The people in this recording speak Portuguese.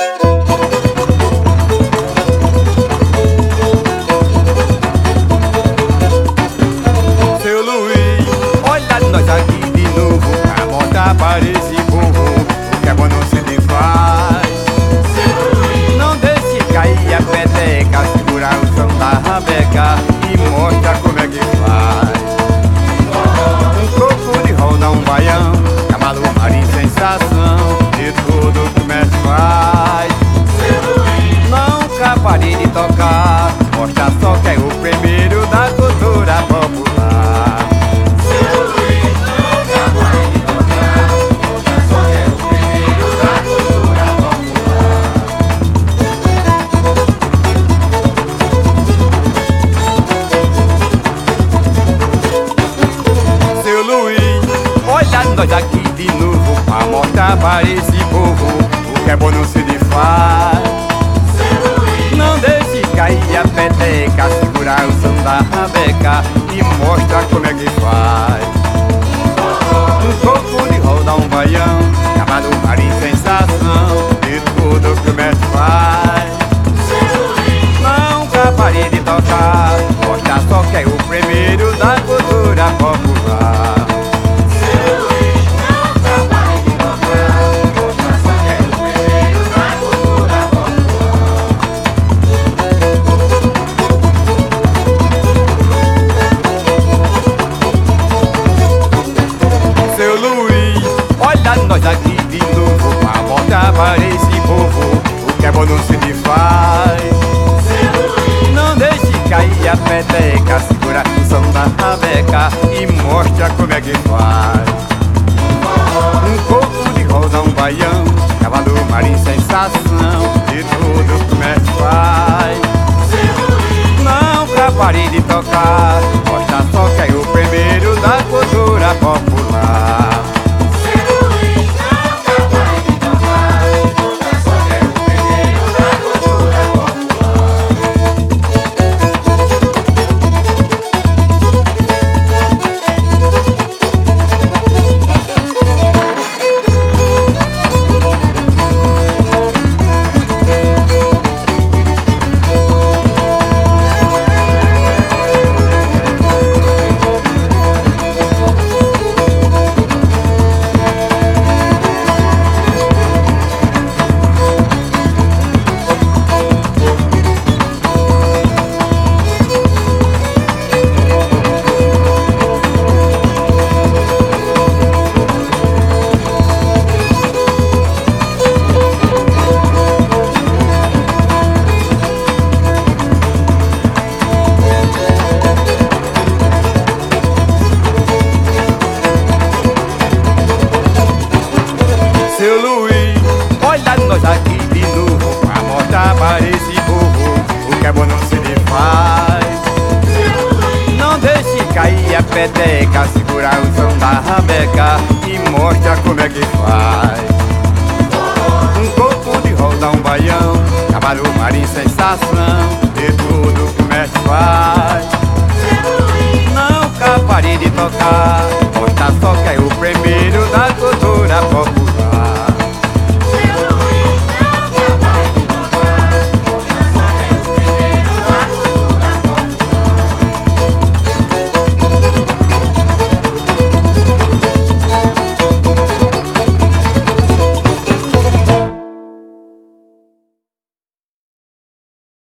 Seu Luiz, olha nós aqui de novo, a moda parece povo, o que é bom não se desfaz. Seu Luiz, não deixe cair a peteca, segura o som da rabeca e mostra como é que faz. Um coco de roda, um baião, cavalo marinho, sensação de tudo que o mestre faz. Seu Luiz, nunca pare de tocar, mostra só que é o primeiro da cultura popular. Seu Luiz, nunca pare de tocar, mostra só que é o primeiro da cultura popular. Seu Luiz, olha nós aqui de novo, pra mostrar para esse povo o que é bom não se desfaz. Seu Luiz, não deixe cair a peteca, segurar o som da rabeca e mostra como é que faz. Um coco de roda, um baião, cavalo marinho, sensação de tudo que o mestre faz. Seu Luiz, nunca pare de tocar, mostra só que é o primeiro da cultura popular. Seu Luiz, nunca pare de tocar, mostra só que é o primeiro da cultura popular. Seu Luiz, olha nós aqui de novo, pra mostrar para esse povo o que é bom não se desfaz. Seu Luiz, não deixe cair a peteca, segura o som da rabeca e mostra como é que faz. Um coco de roda, um baião, cavalo marinho, sensação de tudo que o mestre faz. Seu Luiz, nunca pare de tocar, mostra só que é o primeiro da cultura popular. Seu Luiz, nunca pare de tocar, mostra só que é o primeiro da cultura popular. Seu Luiz, olha nós aqui de novo, pra mostrar para esse povo o que é bom não se desfaz. Seu Luiz, não deixe cair a peteca, segurar o som da rabeca e mostra como é que faz. Um coco de roda, um baião, cavalo marinho, sensação de tudo que o mestre faz. Seu Luiz, nunca pare de tocar, mostra só que é o primeiro da cultura popular.